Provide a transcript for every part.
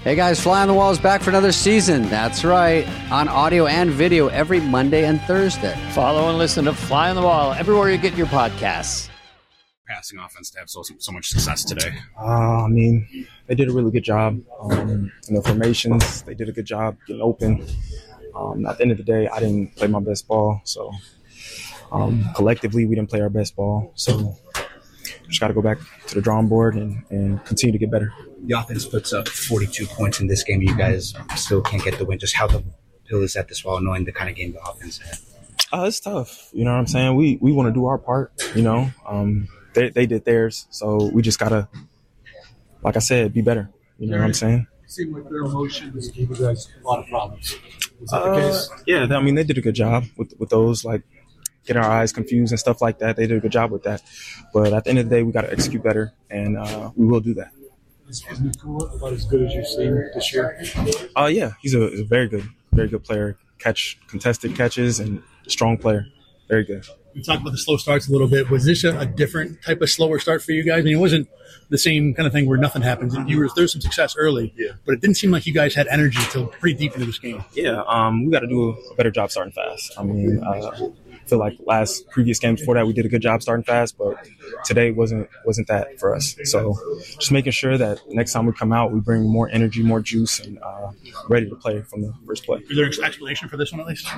Hey guys, Fly on the Wall is back for another season. That's right, on audio and video every Monday and Thursday. Follow and listen to Fly on the Wall everywhere you get your podcasts. Passing offense to have so much success today? They did a really good job in the formations. They did a good job getting open. At the end of the day, I didn't play my best ball, so collectively we didn't play our best ball. So just got to go back to the drawing board and continue to get better. The offense puts up 42 points in this game. You guys still can't get the win. Just how the pill is at this while knowing the kind of game the offense had? It's tough. You know what I'm saying? We want to do our part, you know. They did theirs, so we just got to, like I said, be better. You know what I'm saying? It seemed like their emotions gave you guys a lot of problems. Was that the case? Yeah, they did a good job with those, like getting our eyes confused and stuff like that. They did a good job with that. But at the end of the day, we got to execute better, and we will do that. Is Nacua about as good as you've seen this year? Yeah, he's a very good player. Contested catches and strong player. Very good. You talked about the slow starts a little bit. Was this a different type of slower start for you guys? I mean, it wasn't the same kind of thing where nothing happens. There's some success early, but it didn't seem like you guys had energy until pretty deep into this game. Yeah, we got to do a better job starting fast. I feel like previous games before that we did a good job starting fast, but today wasn't that for us. So just making sure that next time we come out, we bring more energy, more juice, and ready to play from the first play. Is there an explanation for this one at least?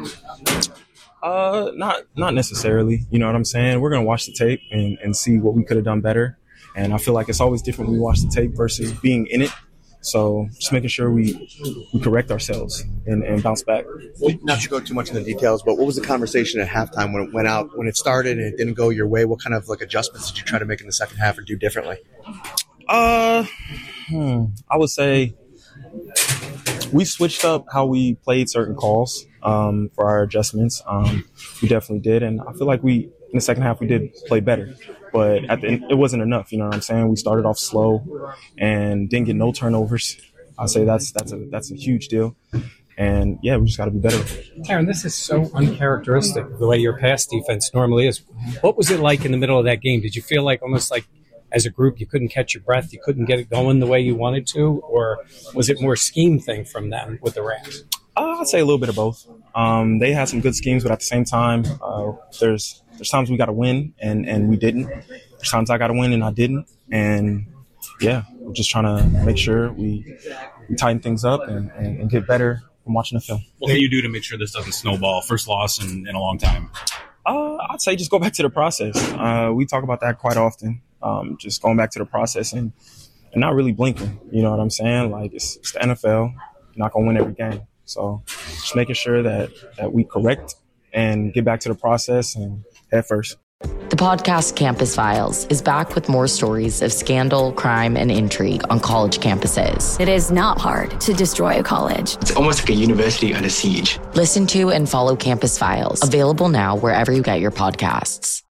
Not necessarily. You know what I'm saying? We're going to watch the tape and see what we could have done better. And I feel like it's always different when we watch the tape versus being in it. So just making sure we correct ourselves and bounce back. Not to go too much into the details, but what was the conversation at halftime when it started and it didn't go your way? What kind of adjustments did you try to make in the second half or do differently? I would say we switched up how we played certain calls for our adjustments. We definitely did, and I feel like in the second half we did play better. But at the end, it wasn't enough. You know what I'm saying? We started off slow and didn't get no turnovers. I say that's a huge deal. And yeah, we just got to be better. Tyron, this is so uncharacteristic of the way your pass defense normally is. What was it like in the middle of that game? Did you feel like almost like as a group you couldn't catch your breath, you couldn't get it going the way you wanted to, or was it more scheme thing from them with the Rams? I'd say a little bit of both. They had some good schemes, but at the same time, there's times we got to win and we didn't. There's times I got to win and I didn't. And yeah, we're just trying to make sure we tighten things up and get better from watching the film. What can you do to make sure this doesn't snowball? First loss in a long time. I'd say just go back to the process. We talk about that quite often. Just going back to the process and not really blinking. You know what I'm saying? Like it's the NFL. You're not going to win every game. So just making sure that we correct and get back to the process and head first. The podcast Campus Files is back with more stories of scandal, crime, and intrigue on college campuses. It is not hard to destroy a college. It's almost like a university under siege. Listen to and follow Campus Files, available now wherever you get your podcasts.